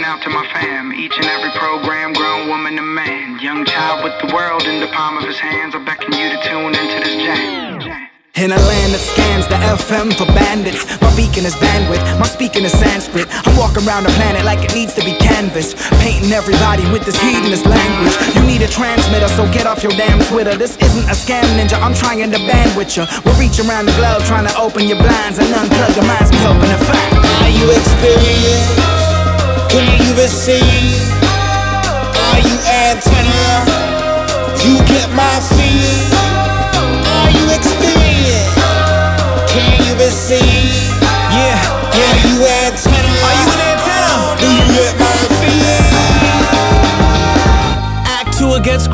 out to my fam. Each and every program, grown woman and man. Young child with the world in the palm of his hands. I beckon you to tune into this jam. In a land that scans the FM for bandits, my beacon is bandwidth, my speaking is Sanskrit. I'm walking around the planet like it needs to be canvas, painting everybody with this heathenist language. You need a transmitter, so get off your damn Twitter. This isn't a scam, ninja, I'm trying to band with ya. We'll reach around the globe trying to open your blinds and unplug the minds, be helping to find. Are you experienced? Can you receive? Are you antenna? You get my feed. Are you experienced? Can you receive?